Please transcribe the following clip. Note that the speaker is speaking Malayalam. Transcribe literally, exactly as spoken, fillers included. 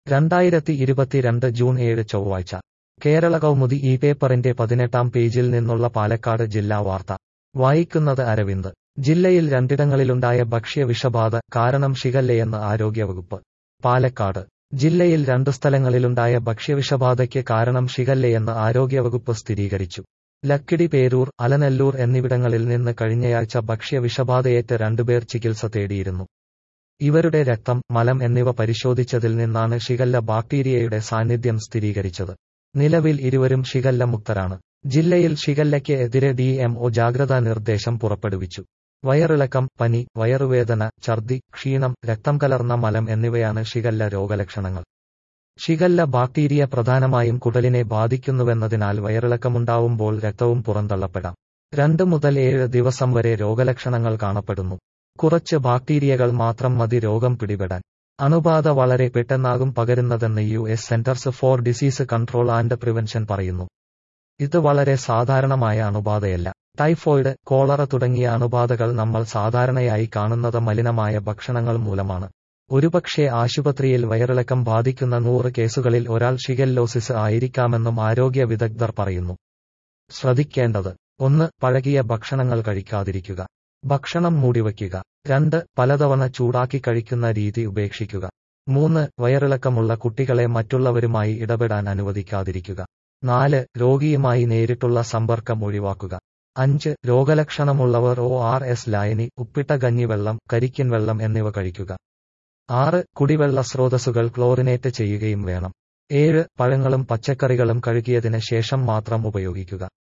രണ്ടായിരത്തി ഇരുപത്തിരണ്ട് ജൂൺ ഏഴ് ചൊവ്വാഴ്ച കേരള കൗമുദി ഈ പേപ്പറിന്റെ പതിനെട്ടാം പേജിൽ നിന്നുള്ള പാലക്കാട് ജില്ലാ വാർത്ത വായിക്കുന്നത് അരവിന്ദ്. ജില്ലയിൽ രണ്ടിടങ്ങളിലുണ്ടായ ഭക്ഷ്യ വിഷബാധ, കാരണം ഷിഗല്ലയെന്ന് ആരോഗ്യവകുപ്പ്. പാലക്കാട് ജില്ലയിൽ രണ്ടു സ്ഥലങ്ങളിലുണ്ടായ ഭക്ഷ്യവിഷബാധയ്ക്ക് കാരണം ഷിഗല്ലയെന്ന് ആരോഗ്യവകുപ്പ് സ്ഥിരീകരിച്ചു. ലക്കിടി, പേരൂർ, അലനല്ലൂർ എന്നിവിടങ്ങളിൽ നിന്ന് കഴിഞ്ഞയാഴ്ച ഭക്ഷ്യ വിഷബാധയേറ്റ് രണ്ടുപേർ ചികിത്സ തേടിയിരുന്നു. ഇവരുടെ രക്തം, മലം എന്നിവ പരിശോധിച്ചതിൽ നിന്നാണ് ഷിഗല്ല ബാക്ടീരിയയുടെ സാന്നിധ്യം സ്ഥിരീകരിച്ചത്. നിലവിൽ ഇരുവരും ഷിഗല്ല മുക്തരാണ്. ജില്ലയിൽ ഷിഗല്ലയ്ക്ക് എതിരെ ഡി എം ഒ ജാഗ്രതാ നിർദ്ദേശം പുറപ്പെടുവിച്ചു. വയറിളക്കം, പനി, വയറുവേദന, ഛർദി, ക്ഷീണം, രക്തം കലർന്ന മലം എന്നിവയാണ് ഷിഗല്ല രോഗലക്ഷണങ്ങൾ. ഷിഗല്ല ബാക്ടീരിയ പ്രധാനമായും കുടലിനെ ബാധിക്കുന്നുവെന്നതിനാൽ വയറിളക്കമുണ്ടാവുമ്പോൾ രക്തവും പുറന്തള്ളപ്പെടാം. രണ്ട് മുതൽ ഏഴ് ദിവസം വരെ രോഗലക്ഷണങ്ങൾ കാണപ്പെടുന്നു. കുറച്ച് ബാക്ടീരിയകൾ മാത്രം മതി രോഗം പിടിപെടാൻ. അണുബാധ വളരെ പെട്ടെന്നാകും പകരുന്നതെന്ന് U S centers for disease control and prevention പറയുന്നു. ഇത് വളരെ സാധാരണമായ അണുബാധയല്ല. ടൈഫോയിഡ്, കോളറ തുടങ്ങിയ അണുബാധകൾ നമ്മൾ സാധാരണയായി കാണുന്നത് മലിനമായ ഭക്ഷണങ്ങൾ മൂലമാണ്. ഒരുപക്ഷേ ആശുപത്രിയിൽ വയറിളക്കം ബാധിക്കുന്ന നൂറ് കേസുകളിൽ ഒരാൾ ഷിഗല്ലോസിസ് ആയിരിക്കാമെന്നും ആരോഗ്യ വിദഗ്ധർ പറയുന്നു. ശ്രദ്ധിക്കേണ്ടത്: ഒന്ന്. പഴകിയ ഭക്ഷണങ്ങൾ കഴിക്കാതിരിക്കുക. ഭക്ഷണം മൂടിവയ്ക്കുക. രണ്ട്. പലതവണ ചൂടാക്കി കഴിക്കുന്ന രീതി ഉപേക്ഷിക്കുക. മൂന്ന്. വയറിളക്കമുള്ള കുട്ടികളെ മറ്റുള്ളവരുമായി ഇടപെടാൻ അനുവദിക്കാതിരിക്കുക. നാല്. രോഗിയുമായി നേരിട്ടുള്ള സമ്പർക്കം ഒഴിവാക്കുക. അഞ്ച്. രോഗലക്ഷണമുള്ളവർ ഒ ആർ എസ് ലായനി, ഉപ്പിട്ട കഞ്ഞിവെള്ളം, കരിക്കിൻ വെള്ളം എന്നിവ കഴിക്കുക. ആറ്. കുടിവെള്ള സ്രോതസ്സുകൾ ക്ലോറിനേറ്റ് ചെയ്യുകയും വേണം. ഏഴ്. പഴങ്ങളും പച്ചക്കറികളും കഴുകിയതിന് ശേഷം മാത്രം ഉപയോഗിക്കുക.